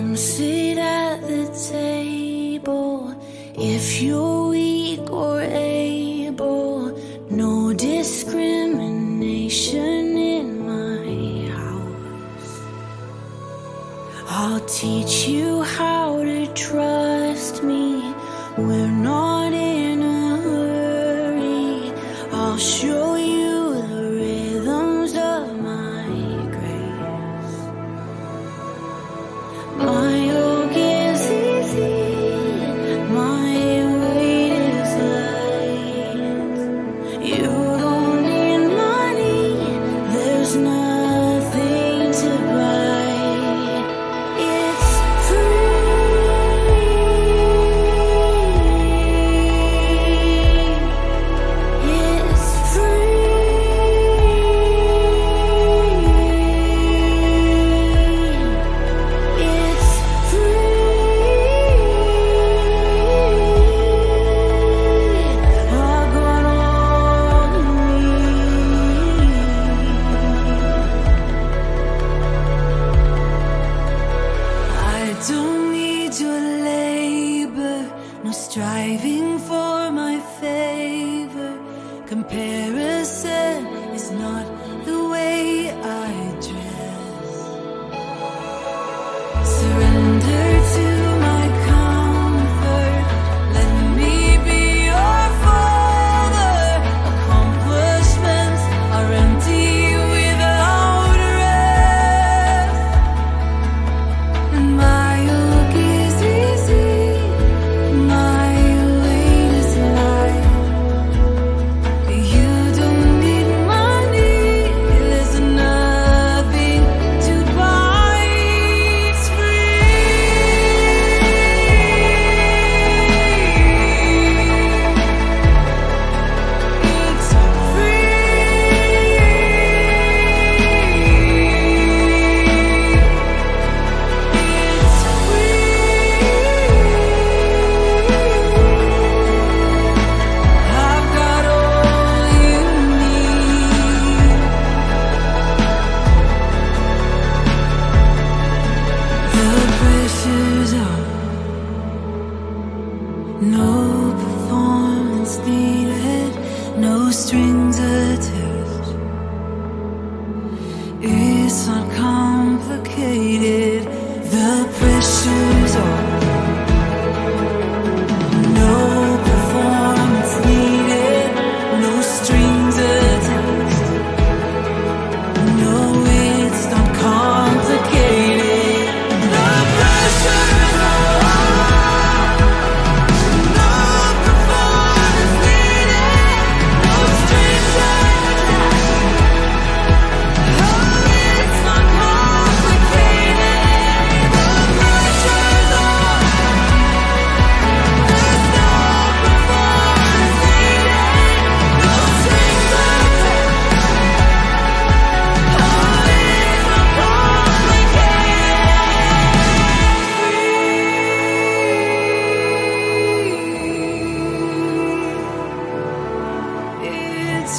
sit at the table if you're weak or able. No discrimination in my house. I'll teach you how to trust me. We're not in a hurry. I'll show you the rhythms of my grace. My yoke is easy, my weight is light. You don't need money, there's nothing to buy. It's free. It's free. It's free. I got all you need. I don't need your labor, no striving for my favor. Comparison is not the way I dress. Surrender to my comfort. Let me be your father. Accomplishments are empty without rest. And my yoke is easy, my weight is light. You don't need money, there's nothing to buy. It's free. It's I've got all you need. The pressure's on. No performance needed, no strings attached. It's not complicated. The pressure's on. No performance needed, no strings attached. No, it's not complicated. The pressure's on. No performance needed, no strings attached. Oh, it's not complicated. The pressure's on. There's no performance needed, no strings attached. Oh, it's not complicated. It's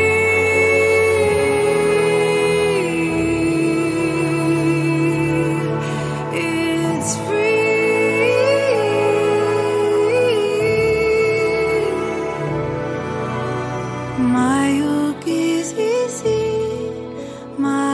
free. It's free. My yoke is easy, my